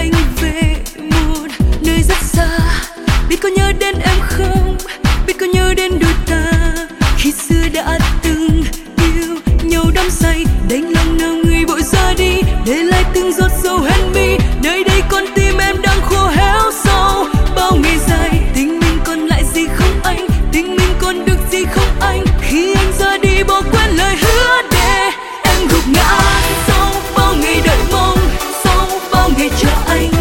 anh về một nơi rất xa. Biết có nhớ đến em không, biết có nhớ đến đôi ta khi xưa đã từng yêu nhau đắm say. Đành lòng nào người vội ra đi, để lại từng giọt sầu hen mi. Nơi đây con tim em đang khô héo sâu. Bao ngày dài tình mình còn lại gì không anh, tình mình còn được gì không anh. Khi anh ra đi bỏ quên lời hứa để em gục ngã sau bao ngày đợi mong, sau bao ngày chờ anh.